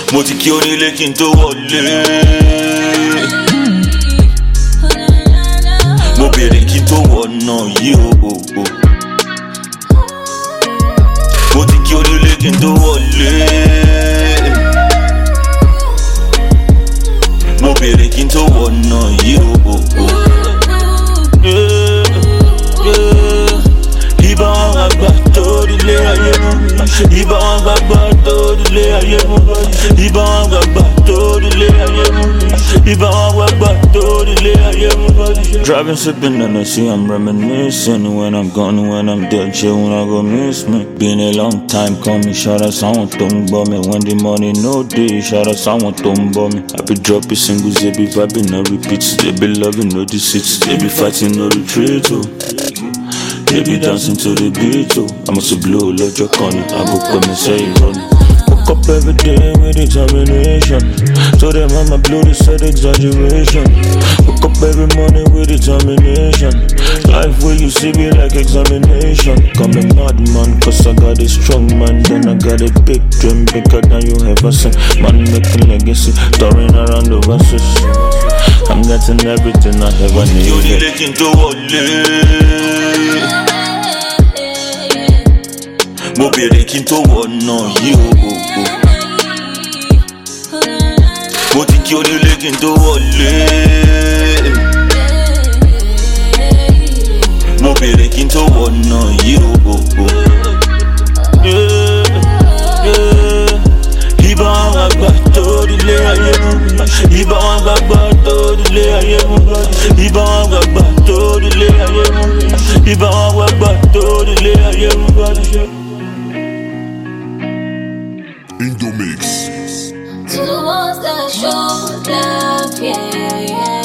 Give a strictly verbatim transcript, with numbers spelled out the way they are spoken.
Mo ti kí onílé kí n tó wọlé. Mo bèrè kí n tó wọ̀nà yìí o o o. Mo ti kí onílé kí n tó wọlé. Mo bèrè kí n tó wọ̀nà yìí o o o. Ibà wọn gbàgbà tó dilé ayé mú. Ibà wọn gbàgbà tó dilé ayé mú. Ibà wọn gbàgbà tó dilé ayé mú. Ibà wọn gbàgbà tó dilé ayé mú. Driving, sipping, and I see I'm reminiscing. When I'm gone, when I'm dead, you wanna go miss me. Been a long time coming, shout out someone don't bomb me. When the money no day, shout out someone don't bomb me. I be dropping singles, they be vibing, no repeats. They be loving, no deceits. They be fighting, no retreat, oh. They be dancing to the beat, oh. I must blow, let your corner. I go come and say run. Woke up every day with determination. So them I'ma blow this said exaggeration. Woke up every morning with determination. Life where you see me like examination. Come a madman, cause I got a strong man. Then I got a big dream, bigger than you ever seen. Man making legacy, touring around the verses. I'm getting everything I ever needed. Mo bèrè kí n tó wọ̀nà yìí o o o. Mo ti kí onílé kí n tó wọlé. Mo bèrè kí n tó wọ̀nà yìí o o o. Ibà wọn gbàgbà tó dilé ayé mú. Ibà wọn gbàgbà tó dilé ayé mú. Ibà wọn gbàgbà tó dilé ayé mú. Ibà wọn gbàgbà tó dilé ayé mú. Indomix. To the ones that show love, yeah, yeah.